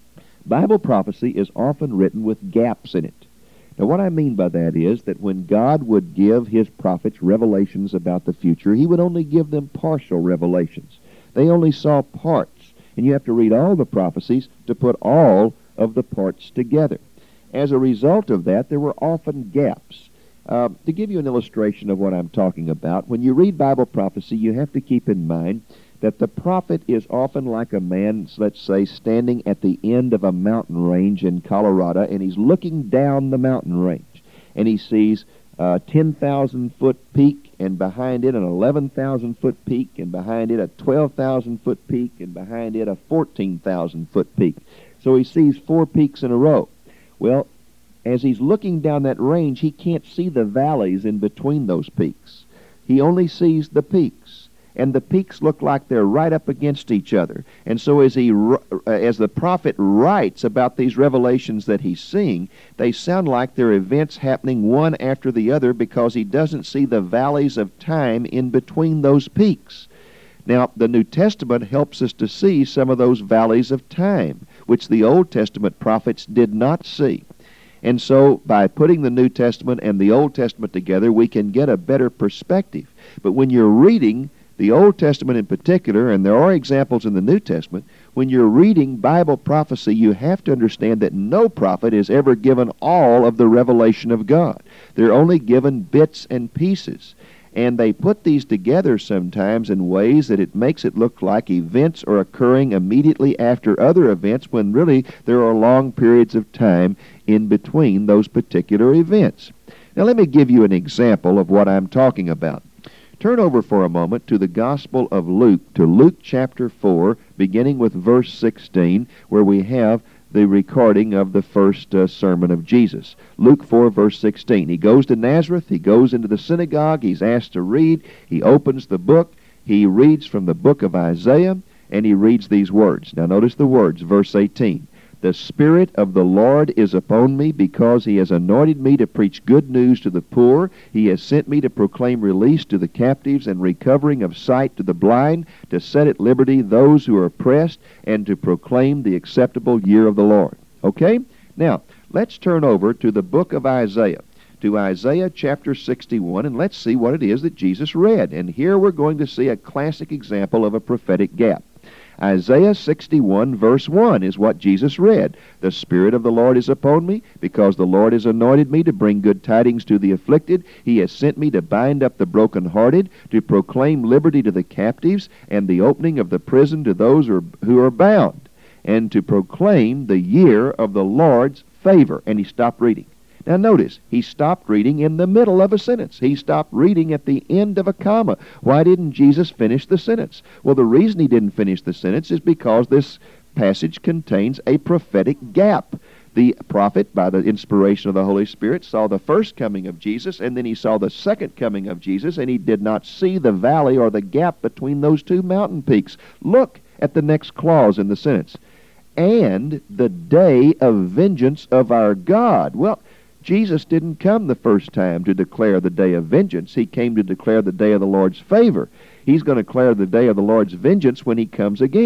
Bible prophecy is often written with gaps in it. Now, what I mean by that is that when God would give his prophets revelations about the future, he would only give them partial revelations. They only saw parts, and you have to read all the prophecies to put all of the parts together. As a result of that, there were often gaps. Uh, to give you an illustration of what I'm talking about, when you read Bible prophecy, you have to keep in mind that the prophet is often like a man, let's say, standing at the end of a mountain range in Colorado, and he's looking down the mountain range, and he sees a ten thousand foot peak, and behind it an eleven thousand foot peak, and behind it a twelve thousand foot peak, and behind it a fourteen thousand foot peak. So he sees four peaks in a row. Well, as he's looking down that range, he can't see the valleys in between those peaks. He only sees the peaks, and the peaks look like they're right up against each other. And so as he, as the prophet writes about these revelations that he's seeing, they sound like they're events happening one after the other because he doesn't see the valleys of time in between those peaks. Now, the New Testament helps us to see some of those valleys of time, which the Old Testament prophets did not see. And so, by putting the New Testament and the Old Testament together, we can get a better perspective. But when you're reading the Old Testament in particular, and there are examples in the New Testament, when you're reading Bible prophecy, you have to understand that no prophet is ever given all of the revelation of God. They're only given bits and pieces. And they put these together sometimes in ways that it makes it look like events are occurring immediately after other events, when really there are long periods of time in between those particular events. Now let me give you an example of what I'm talking about. Turn over for a moment to the Gospel of Luke, to Luke chapter four, beginning with verse sixteen, where we have the recording of the first uh, sermon of Jesus. Luke four, verse sixteen. He goes to Nazareth, he goes into the synagogue, he's asked to read, he opens the book, he reads from the book of Isaiah, and he reads these words. Now notice the words, verse eighteen. The Spirit of the Lord is upon me, because he has anointed me to preach good news to the poor. He has sent me to proclaim release to the captives and recovering of sight to the blind, to set at liberty those who are oppressed, and to proclaim the acceptable year of the Lord. Okay? Now, let's turn over to the book of Isaiah, to Isaiah chapter sixty-one, and let's see what it is that Jesus read. And here we're going to see a classic example of a prophetic gap. Isaiah sixty-one, verse one is what Jesus read. The Spirit of the Lord is upon me, because the Lord has anointed me to bring good tidings to the afflicted. He has sent me to bind up the brokenhearted, to proclaim liberty to the captives, and the opening of the prison to those who are, who are bound, and to proclaim the year of the Lord's favor. And he stopped reading. Now notice, he stopped reading in the middle of a sentence. He stopped reading at the end of a comma. Why didn't Jesus finish the sentence? Well, the reason he didn't finish the sentence is because this passage contains a prophetic gap. The prophet, by the inspiration of the Holy Spirit, saw the first coming of Jesus, and then he saw the second coming of Jesus, and he did not see the valley or the gap between those two mountain peaks. Look at the next clause in the sentence. And the day of vengeance of our God. Well, Jesus didn't come the first time to declare the day of vengeance. He came to declare the day of the Lord's favor. He's going to declare the day of the Lord's vengeance when he comes again.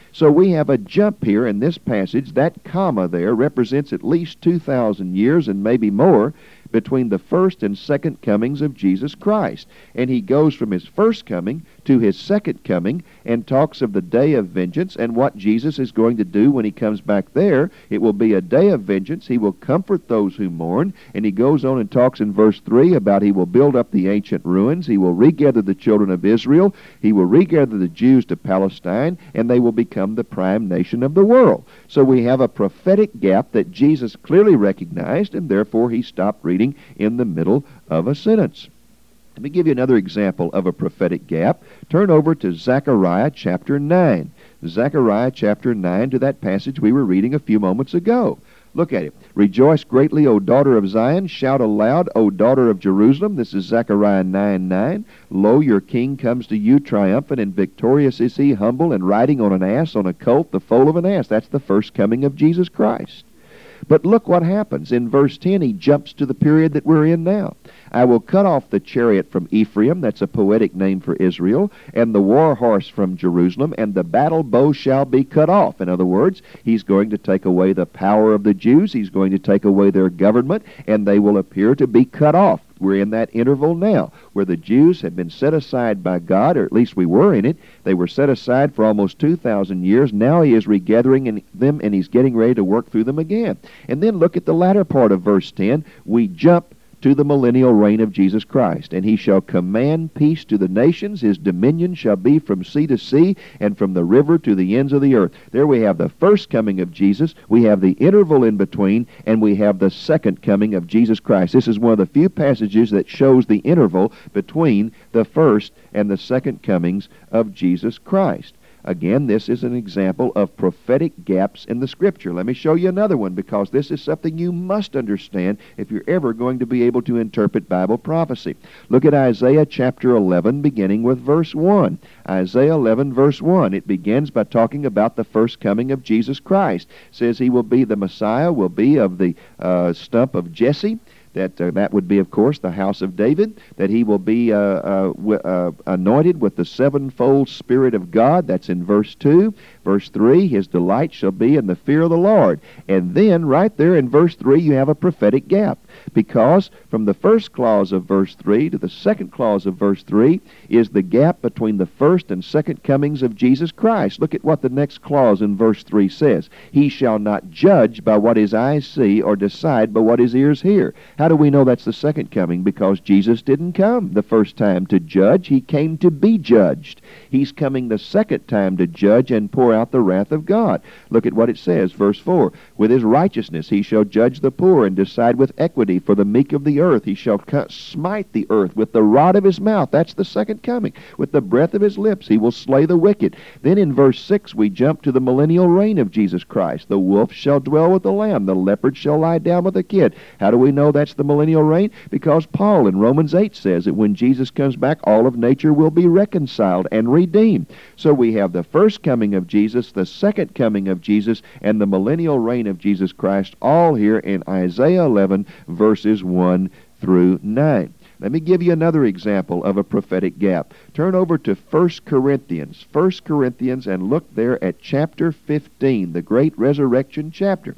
So we have a jump here in this passage. That comma there represents at least two thousand years and maybe more between the first and second comings of Jesus Christ. And he goes from his first coming to his second coming and talks of the day of vengeance and what Jesus is going to do when he comes back there. It will be a day of vengeance. He will comfort those who mourn. And he goes on and talks in verse three about he will build up the ancient ruins. He will regather the children of Israel. He will regather the Jews to Palestine, and they will become the prime nation of the world. So we have a prophetic gap that Jesus clearly recognized, and therefore he stopped reading in the middle of a sentence. Let me give you another example of a prophetic gap. Turn over to Zechariah chapter nine. Zechariah chapter nine, to that passage we were reading a few moments ago. Look at it. Rejoice greatly, O daughter of Zion. Shout aloud, O daughter of Jerusalem. This is Zechariah nine nine. Lo, your king comes to you triumphant and victorious is he, humble and riding on an ass, on a colt, the foal of an ass. That's the first coming of Jesus Christ. But look what happens. In verse ten, he jumps to the period that we're in now. I will cut off the chariot from Ephraim, that's a poetic name for Israel, and the war horse from Jerusalem, and the battle bow shall be cut off. In other words, he's going to take away the power of the Jews, he's going to take away their government, and they will appear to be cut off. We're in that interval now, where the Jews have been set aside by God, or at least we were in it. They were set aside for almost two thousand years. Now he is regathering in them, and he's getting ready to work through them again. And then look at the latter part of verse ten. We jump to the millennial reign of Jesus Christ. And he shall command peace to the nations. His dominion shall be from sea to sea and from the river to the ends of the earth. There we have the first coming of Jesus. We have the interval in between, and we have the second coming of Jesus Christ. This is one of the few passages that shows the interval between the first and the second comings of Jesus Christ. Again, this is an example of prophetic gaps in the Scripture. Let me show you another one, because this is something you must understand if you're ever going to be able to interpret Bible prophecy. Look at Isaiah chapter eleven, beginning with verse one. Isaiah eleven, verse one. It begins by talking about the first coming of Jesus Christ. It says he will be, the Messiah will be of the uh, stump of Jesse. That, uh, that would be, of course, the house of David, that he will be uh, uh, w- uh, anointed with the sevenfold Spirit of God. That's in verse two. Verse three, his delight shall be in the fear of the Lord. And then, right there in verse three, you have a prophetic gap. Because from the first clause of verse three to the second clause of verse three is the gap between the first and second comings of Jesus Christ. Look at what the next clause in verse three says. He shall not judge by what his eyes see, or decide by what his ears hear. How do we know that's the second coming? Because Jesus didn't come the first time to judge. He came to be judged. He's coming the second time to judge and pour out the wrath of God. Look at what it says, verse four. With his righteousness he shall judge the poor and decide with equity for the meek of the earth. He shall smite the earth with the rod of his mouth. That's the second coming. With the breath of his lips he will slay the wicked. Then in verse six we jump to the millennial reign of Jesus Christ. The wolf shall dwell with the lamb. The leopard shall lie down with the kid. How do we know that's the millennial reign? Because Paul in Romans eight says that when Jesus comes back, all of nature will be reconciled and redeemed. So we have the first coming of Jesus, the second coming of Jesus, and the millennial reign of Jesus Christ, all here in Isaiah eleven, verses one through nine. Let me give you another example of a prophetic gap. Turn over to First Corinthians. First Corinthians, and look there at chapter fifteen, the great resurrection chapter.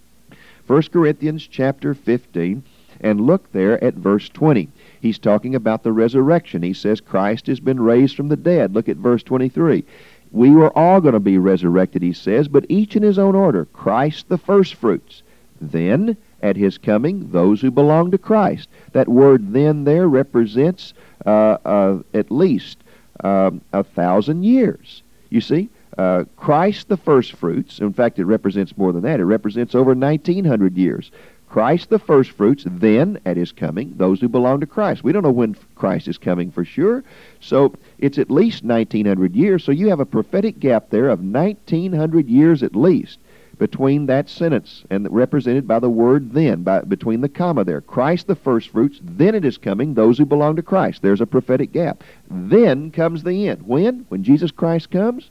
First Corinthians chapter fifteen, and look there at verse twenty. He's talking about the resurrection. He says Christ has been raised from the dead. Look at verse twenty-three. We were all going to be resurrected, he says, but each in his own order. Christ the firstfruits. Then, at his coming, those who belong to Christ. That word then there represents uh, uh, at least uh, a thousand years. You see, uh, Christ the firstfruits, in fact it represents more than that, it represents over nineteen hundred years. Christ the firstfruits, then at his coming, those who belong to Christ. We don't know when Christ is coming for sure, so it's at least nineteen hundred years. So you have a prophetic gap there of nineteen hundred years at least between that sentence, and represented by the word then, by, between the comma there. Christ the firstfruits, then it is coming, those who belong to Christ. There's a prophetic gap. Then comes the end. When? When Jesus Christ comes?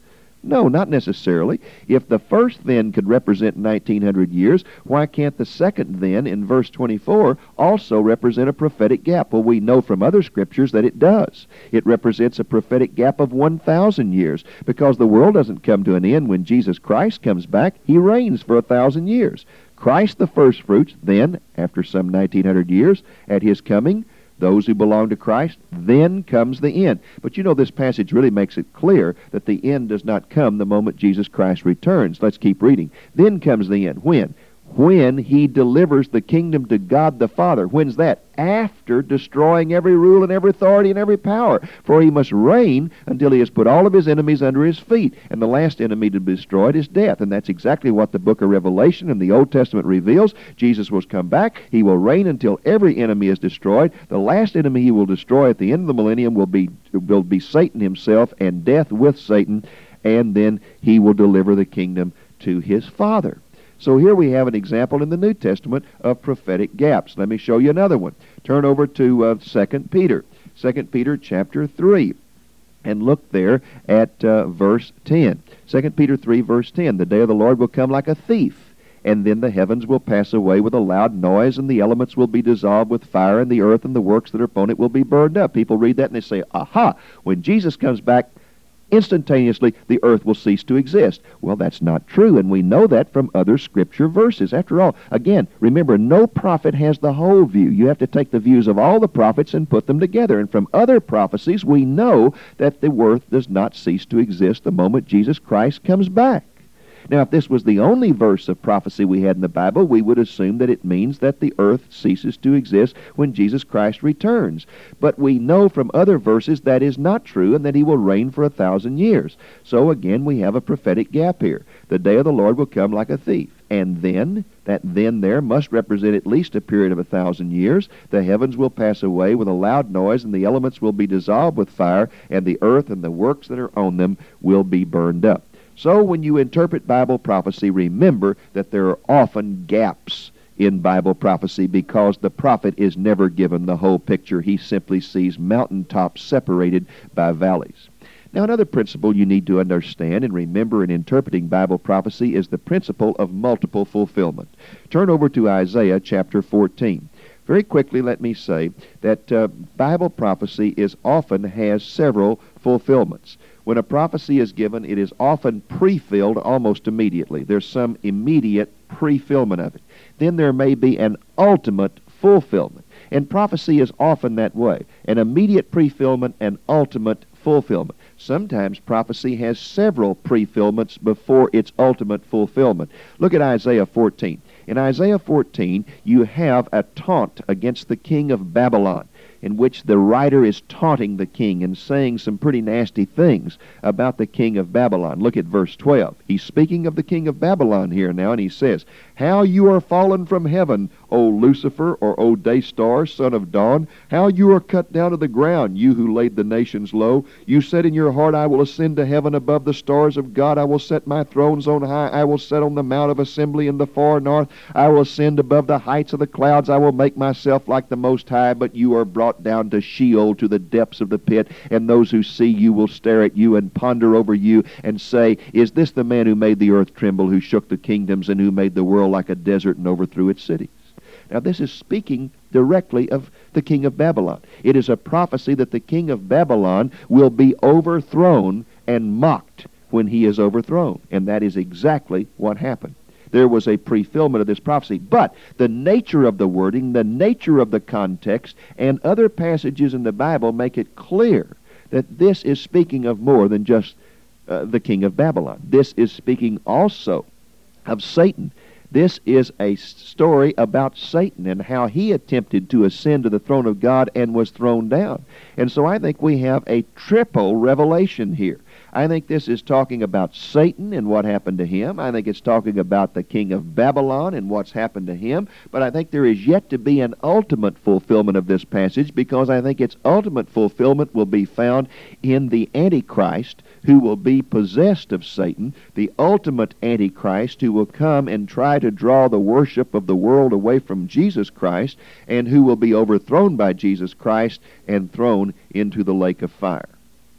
No, not necessarily. If the first then could represent nineteen hundred years, why can't the second then in verse twenty-four also represent a prophetic gap? Well, we know from other scriptures that it does. It represents a prophetic gap of one thousand years, because the world doesn't come to an end when Jesus Christ comes back. He reigns for a thousand years. Christ the first fruits, then, after some nineteen hundred years, at his coming, those who belong to Christ, then comes the end. But you know, this passage really makes it clear that the end does not come the moment Jesus Christ returns. Let's keep reading. Then comes the end. When? When he delivers the kingdom to God the Father. When's that? After destroying every rule and every authority and every power. For he must reign until he has put all of his enemies under his feet. And the last enemy to be destroyed is death. And that's exactly what the book of Revelation and the Old Testament reveals. Jesus will come back. He will reign until every enemy is destroyed. The last enemy he will destroy at the end of the millennium will be, will be Satan himself, and death with Satan. And then he will deliver the kingdom to his Father. So here we have an example in the New Testament of prophetic gaps. Let me show you another one. Turn over to uh, Second Peter. Second Peter chapter three. And look there at uh, verse ten. Second Peter three, verse ten. The day of the Lord will come like a thief, and then the heavens will pass away with a loud noise, and the elements will be dissolved with fire, and the earth and the works that are upon it will be burned up. People read that and they say, aha, when Jesus comes back, instantaneously the earth will cease to exist. Well, that's not true, and we know that from other scripture verses. After all, again, remember, no prophet has the whole view. You have to take the views of all the prophets and put them together. And from other prophecies, we know that the earth does not cease to exist the moment Jesus Christ comes back. Now, if this was the only verse of prophecy we had in the Bible, we would assume that it means that the earth ceases to exist when Jesus Christ returns. But we know from other verses that is not true, and that he will reign for a thousand years. So again, we have a prophetic gap here. The day of the Lord will come like a thief. And then, that then there must represent at least a period of a thousand years. The heavens will pass away with a loud noise, and the elements will be dissolved with fire, and the earth and the works that are on them will be burned up. So when you interpret Bible prophecy, remember that there are often gaps in Bible prophecy, because the prophet is never given the whole picture. He simply sees mountaintops separated by valleys. Now, another principle you need to understand and remember in interpreting Bible prophecy is the principle of multiple fulfillment. Turn over to Isaiah chapter fourteen. Very quickly, let me say that uh, Bible prophecy is often has several fulfillments. When a prophecy is given, it is often pre-filled almost immediately. There's some immediate pre-fillment of it. Then there may be an ultimate fulfillment. And prophecy is often that way. An immediate pre-fillment and ultimate fulfillment. Sometimes prophecy has several pre-fillments before its ultimate fulfillment. Look at Isaiah fourteen. In Isaiah fourteen, you have a taunt against the king of Babylon, in which the writer is taunting the king and saying some pretty nasty things about the king of Babylon. Look at verse twelve. He's speaking of the king of Babylon here now, and he says, "How you are fallen from heaven, O Lucifer, or O day star, son of dawn! How you are cut down to the ground, you who laid the nations low! You said in your heart, I will ascend to heaven above the stars of God. I will set my thrones on high. I will sit on the mount of assembly in the far north. I will ascend above the heights of the clouds. I will make myself like the Most High. But you are brought down to Sheol, to the depths of the pit, and those who see you will stare at you and ponder over you and say, is this the man who made the earth tremble, who shook the kingdoms, and who made the world like a desert and overthrew its cities?" Now, this is speaking directly of the king of Babylon. It is a prophecy that the king of Babylon will be overthrown and mocked when he is overthrown. And that is exactly what happened. There was a fulfillment of this prophecy. But the nature of the wording, the nature of the context, and other passages in the Bible make it clear that this is speaking of more than just uh, the king of Babylon. This is speaking also of Satan. This is a story about Satan and how he attempted to ascend to the throne of God and was thrown down. And so I think we have a triple revelation here. I think this is talking about Satan and what happened to him. I think it's talking about the king of Babylon and what's happened to him. But I think there is yet to be an ultimate fulfillment of this passage, because I think its ultimate fulfillment will be found in the Antichrist, who will be possessed of Satan, the ultimate Antichrist, who will come and try to draw the worship of the world away from Jesus Christ, and who will be overthrown by Jesus Christ and thrown into the lake of fire.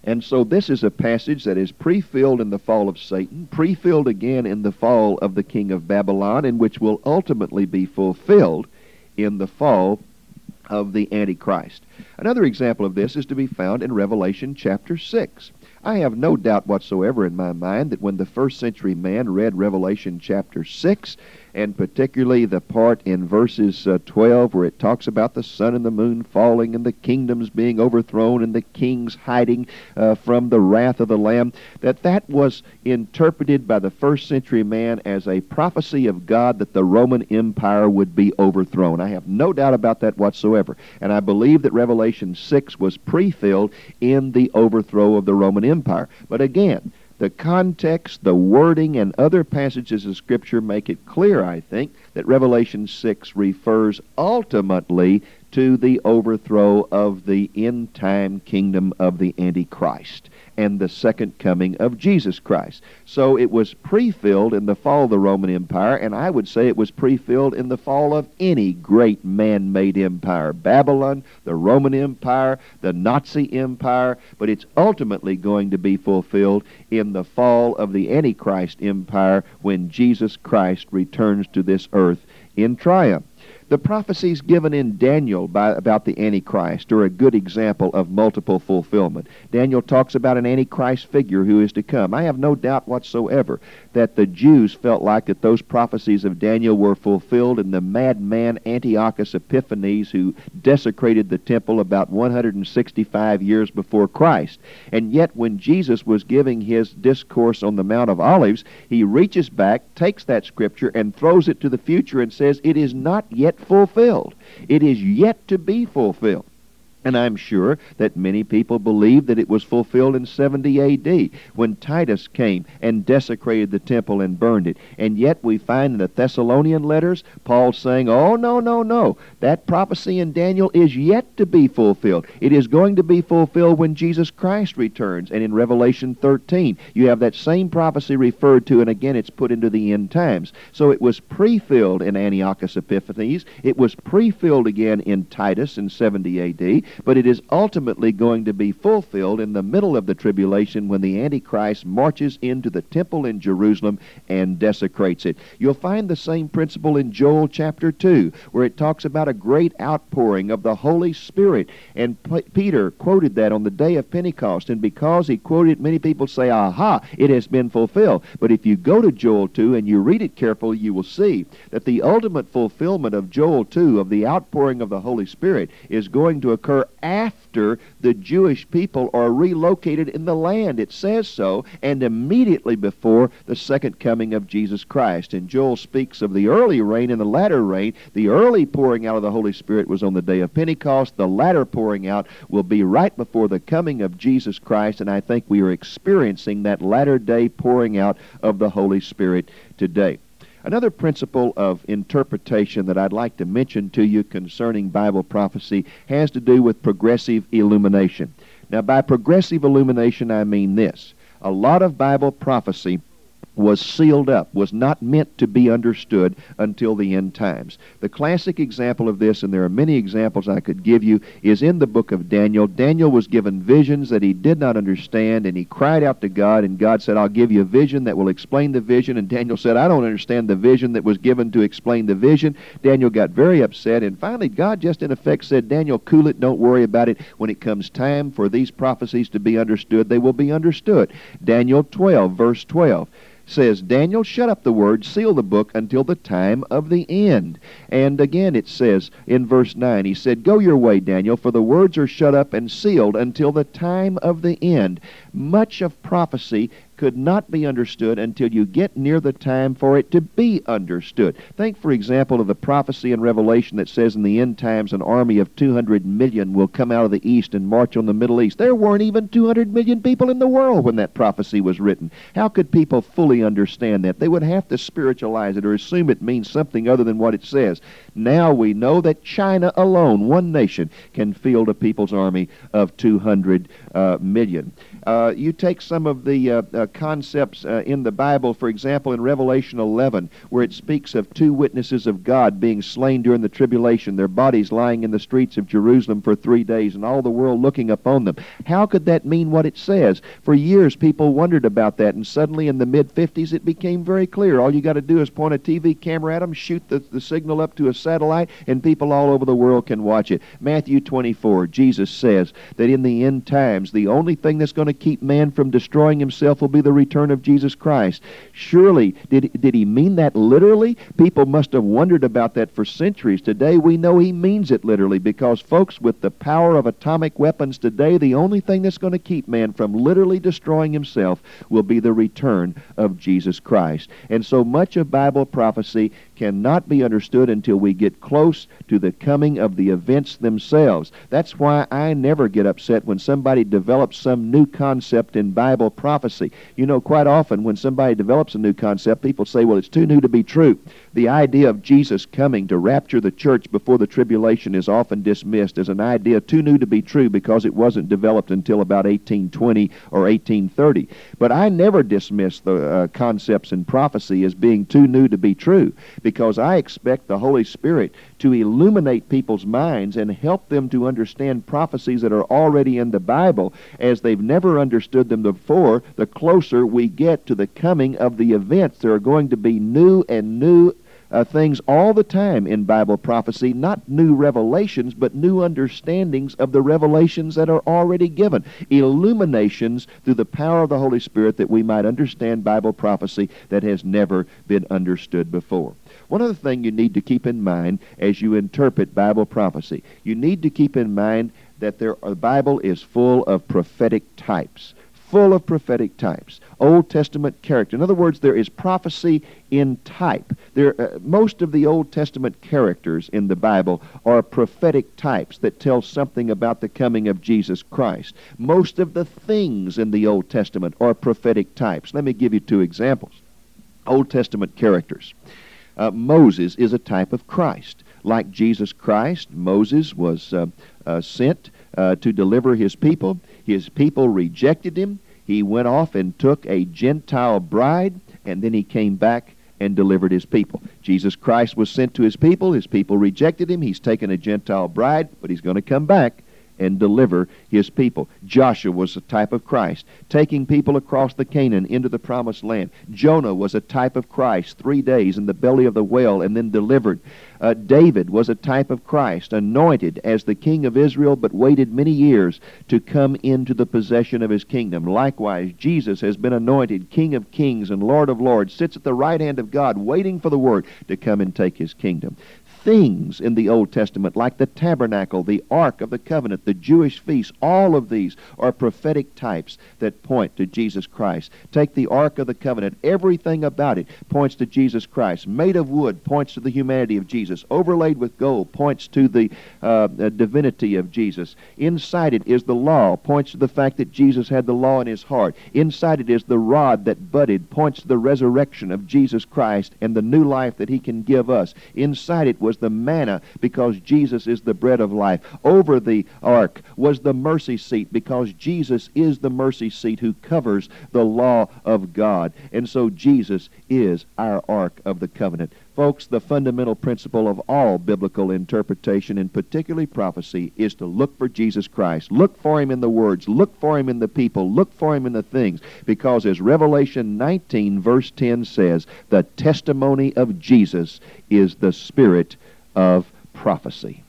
And so this is a passage that is pre-filled in the fall of Satan, pre-filled again in the fall of the king of Babylon, and which will ultimately be fulfilled in the fall of the Antichrist. Another example of this is to be found in Revelation chapter six. I have no doubt whatsoever in my mind that when the first century man read Revelation chapter six, and particularly the part in verses uh, twelve where it talks about the sun and the moon falling and the kingdoms being overthrown and the kings hiding uh, from the wrath of the Lamb, that that was interpreted by the first century man as a prophecy of God that the Roman Empire would be overthrown. I have no doubt about that whatsoever. And I believe that Revelation six was pre-filled in the overthrow of the Roman Empire. But again, the context, the wording, and other passages of Scripture make it clear, I think, that Revelation six refers ultimately to the overthrow of the end-time kingdom of the Antichrist and the second coming of Jesus Christ. So it was pre-filled in the fall of the Roman Empire, and I would say it was pre-filled in the fall of any great man-made empire. Babylon, the Roman Empire, the Nazi Empire, but it's ultimately going to be fulfilled in the fall of the Antichrist Empire when Jesus Christ returns to this earth in triumph. The prophecies given in Daniel by, about the Antichrist are a good example of multiple fulfillment. Daniel talks about an Antichrist figure who is to come. I have no doubt whatsoever that the Jews felt like that those prophecies of Daniel were fulfilled in the madman Antiochus Epiphanes, who desecrated the temple about one hundred sixty-five years before Christ. And yet when Jesus was giving his discourse on the Mount of Olives, he reaches back, takes that scripture, and throws it to the future and says, it is not yet fulfilled. It is yet to be fulfilled. And I'm sure that many people believe that it was fulfilled in seventy A D when Titus came and desecrated the temple and burned it. And yet we find in the Thessalonian letters, Paul saying, oh, no, no, no. That prophecy in Daniel is yet to be fulfilled. It is going to be fulfilled when Jesus Christ returns. And in Revelation thirteen, you have that same prophecy referred to, and again it's put into the end times. So it was pre-filled in Antiochus Epiphanes. It was pre-filled again in Titus in seventy A D, but it is ultimately going to be fulfilled in the middle of the tribulation when the Antichrist marches into the temple in Jerusalem and desecrates it. You'll find the same principle in Joel chapter two, where it talks about a great outpouring of the Holy Spirit. And P- Peter quoted that on the day of Pentecost, and because he quoted it, many people say, aha, it has been fulfilled. But if you go to Joel two and you read it carefully, you will see that the ultimate fulfillment of Joel two, of the outpouring of the Holy Spirit, is going to occur after the Jewish people are relocated in the land. It says so, and immediately before the second coming of Jesus Christ. And Joel speaks of the early rain and the latter rain. The early pouring out of the Holy Spirit was on the day of Pentecost. The latter pouring out will be right before the coming of Jesus Christ, and I think we are experiencing that latter day pouring out of the Holy Spirit today. Another principle of interpretation that I'd like to mention to you concerning Bible prophecy has to do with progressive illumination. Now, by progressive illumination, I mean this. A lot of Bible prophecy was sealed up, was not meant to be understood until the end times. The classic example of this, and there are many examples I could give you, is in the book of Daniel. Daniel was given visions that he did not understand, and he cried out to God, and God said, I'll give you a vision that will explain the vision. And Daniel said, I don't understand the vision that was given to explain the vision. Daniel got very upset, and finally God just in effect said, Daniel, cool it, don't worry about it. When it comes time for these prophecies to be understood, they will be understood. Daniel twelve, verse twelve. Says, Daniel, shut up the word, seal the book until the time of the end. And again it says in verse nine, he said, go your way, Daniel, for the words are shut up and sealed until the time of the end. Much of prophecy could not be understood until you get near the time for it to be understood. Think, for example, of the prophecy in Revelation that says in the end times an army of two hundred million will come out of the east and march on the Middle East. There weren't even two hundred million people in the world when that prophecy was written. How could people fully understand that? They would have to spiritualize it or assume it means something other than what it says. Now we know that China alone, one nation, can field a people's army of two hundred uh, million. Uh, you take some of the uh, uh, concepts uh, in the Bible, for example, in Revelation eleven, where it speaks of two witnesses of God being slain during the tribulation, their bodies lying in the streets of Jerusalem for three days, and all the world looking upon them. How could that mean what it says? For years, people wondered about that, and suddenly in the mid fifties, it became very clear. All you got to do is point a T V camera at them, shoot the, the signal up to a satellite, and people all over the world can watch it. Matthew twenty-four, Jesus says that in the end times, the only thing that's going to keep man from destroying himself will be the return of Jesus Christ. Surely, did, did he mean that literally? People must have wondered about that for centuries. Today, we know he means it literally, because, folks, with the power of atomic weapons today, the only thing that's going to keep man from literally destroying himself will be the return of Jesus Christ. And so much of Bible prophecy cannot be understood until we get close to the coming of the events themselves. That's why I never get upset when somebody develops some new concept in Bible prophecy. You know, quite often when somebody develops a new concept, people say, well, it's too new to be true. The idea of Jesus coming to rapture the church before the tribulation is often dismissed as an idea too new to be true because it wasn't developed until about eighteen twenty or eighteen thirty. But I never dismiss the uh, concepts in prophecy as being too new to be true, because I expect the Holy Spirit to illuminate people's minds and help them to understand prophecies that are already in the Bible as they've never understood them before. The closer we get to the coming of the events, there are going to be new and new Uh, things all the time in Bible prophecy, not new revelations, but new understandings of the revelations that are already given. Illuminations through the power of the Holy Spirit that we might understand Bible prophecy that has never been understood before. One other thing you need to keep in mind as you interpret Bible prophecy, you need to keep in mind that there, the Bible is full of prophetic types. Full of prophetic types, Old Testament character. In other words, there is prophecy in type. There, uh, most of the Old Testament characters in the Bible are prophetic types that tell something about the coming of Jesus Christ. Most of the things in the Old Testament are prophetic types. Let me give you two examples. Old Testament characters. Uh, Moses is a type of Christ. Like Jesus Christ, Moses was uh, uh, sent uh, to deliver his people. His people rejected him. He went off and took a Gentile bride, and then he came back and delivered his people. Jesus Christ was sent to his people. His people rejected him. He's taken a Gentile bride, but he's going to come back and deliver his people. Joshua was a type of Christ, taking people across the Canaan into the promised land. Jonah was a type of Christ, three days in the belly of the whale and then delivered. Uh, David was a type of Christ, anointed as the king of Israel, but waited many years to come into the possession of his kingdom. Likewise, Jesus has been anointed King of kings and Lord of lords, sits at the right hand of God, waiting for the word to come and take his kingdom. Things in the Old Testament, like the tabernacle, the Ark of the Covenant, the Jewish feasts, all of these are prophetic types that point to Jesus Christ. Take the Ark of the Covenant, everything about it points to Jesus Christ. Made of wood points to the humanity of Jesus. Overlaid with gold points to the uh, divinity of Jesus. Inside it is the law, points to the fact that Jesus had the law in his heart. Inside it is the rod that budded, points to the resurrection of Jesus Christ and the new life that he can give us. Inside it was the manna, because Jesus is the bread of life. Over the ark was the mercy seat, because Jesus is the mercy seat who covers the law of God. And so Jesus is our Ark of the Covenant. Folks, the fundamental principle of all biblical interpretation, and particularly prophecy, is to look for Jesus Christ. Look for him in the words. Look for him in the people. Look for him in the things. Because as Revelation nineteen verse ten says, the testimony of Jesus is the spirit of prophecy.